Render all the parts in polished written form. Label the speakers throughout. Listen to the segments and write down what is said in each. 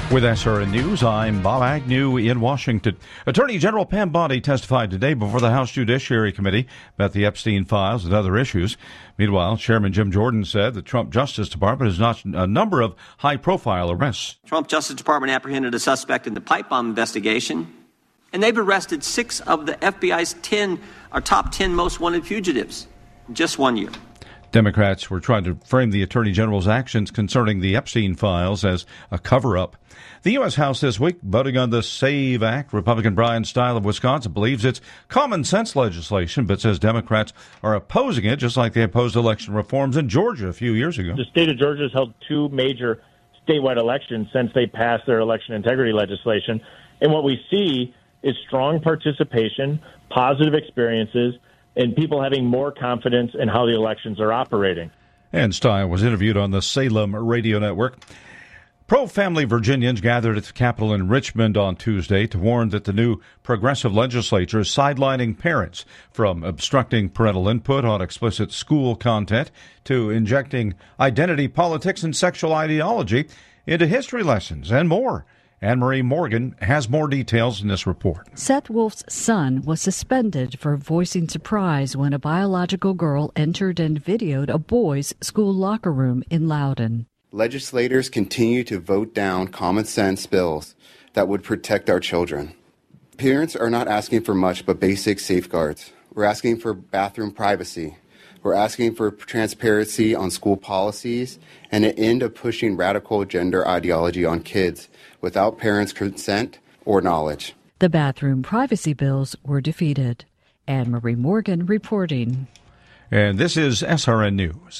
Speaker 1: With SRN News, I'm Bob Agnew in Washington. Attorney General Pam Bondi testified today before the House Judiciary Committee about the Epstein files and other issues. Meanwhile, Chairman Jim Jordan said the Trump Justice Department has notched a number of high-profile arrests.
Speaker 2: Trump Justice Department apprehended a suspect in the pipe bomb investigation, and they've arrested 6 of the FBI's top 10 most wanted fugitives in just 1 year.
Speaker 1: Democrats were trying to frame the Attorney General's actions concerning the Epstein files as a cover-up. The U.S. House this week voting on the SAVE Act. Republican Brian Stile of Wisconsin believes it's common sense legislation, but says Democrats are opposing it just like they opposed election reforms in Georgia a few years ago.
Speaker 3: The state of Georgia has held 2 major statewide elections since they passed their election integrity legislation. And what we see is strong participation, positive experiences, and people having more confidence in how the elections are operating.
Speaker 1: And Stein was interviewed on the Salem Radio Network. Pro-family Virginians gathered at the Capitol in Richmond on Tuesday to warn that the new progressive legislature is sidelining parents from obstructing parental input on explicit school content to injecting identity politics and sexual ideology into history lessons and more. Anne-Marie Morgan has more details in this report.
Speaker 4: Seth Wolf's son was suspended for voicing surprise when a biological girl entered and videoed a boys' school locker room in Loudoun.
Speaker 5: Legislators continue to vote down common sense bills that would protect our children. Parents are not asking for much but basic safeguards. We're asking for bathroom privacy. We're asking for transparency on school policies and an end of pushing radical gender ideology on kids without parents' consent or knowledge.
Speaker 4: The bathroom privacy bills were defeated. Anne-Marie Morgan reporting.
Speaker 1: And this is SRN News.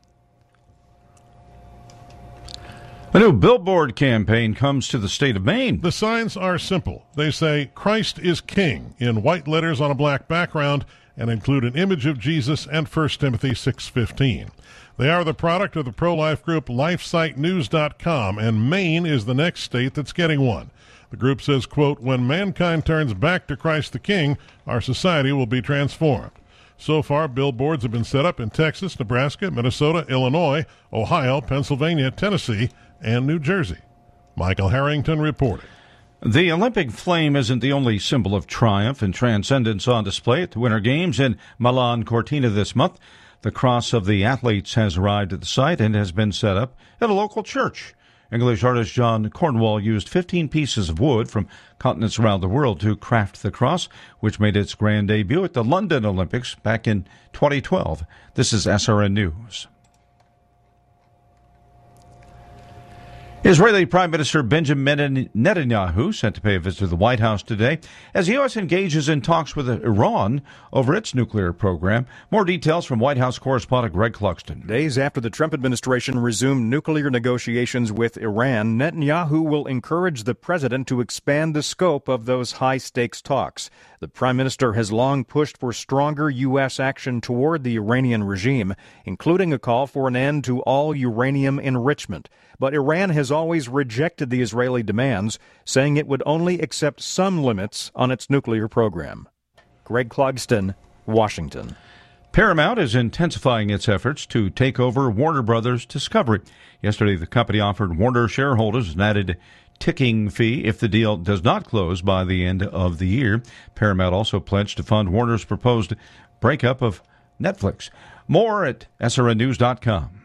Speaker 1: A new billboard campaign comes to the state of Maine.
Speaker 6: The signs are simple. They say, "Christ is King," in white letters on a black background and include an image of Jesus and 1 Timothy 6:15. They are the product of the pro-life group LifeSiteNews.com, and Maine is the next state that's getting one. The group says, quote, "When mankind turns back to Christ the King, our society will be transformed." So far, billboards have been set up in Texas, Nebraska, Minnesota, Illinois, Ohio, Pennsylvania, Tennessee, and New Jersey. Michael Harrington reporting.
Speaker 1: The Olympic flame isn't the only symbol of triumph and transcendence on display at the Winter Games in Milan Cortina this month. The cross of the athletes has arrived at the site and has been set up at a local church. English artist John Cornwall used 15 pieces of wood from continents around the world to craft the cross, which made its grand debut at the London Olympics back in 2012. This is SRN News. Israeli Prime Minister Benjamin Netanyahu sent to pay a visit to the White House today as the U.S. engages in talks with Iran over its nuclear program. More details from White House correspondent Greg Clugston.
Speaker 7: Days after the Trump administration resumed nuclear negotiations with Iran, Netanyahu will encourage the president to expand the scope of those high-stakes talks. The prime minister has long pushed for stronger U.S. action toward the Iranian regime, including a call for an end to all uranium enrichment. But Iran has always rejected the Israeli demands, saying it would only accept some limits on its nuclear program. Greg Clugston, Washington.
Speaker 1: Paramount is intensifying its efforts to take over Warner Brothers Discovery. Yesterday, the company offered Warner shareholders an added ticking fee if the deal does not close by the end of the year. Paramount also pledged to fund Warner's proposed breakup of Netflix. More at srnnews.com.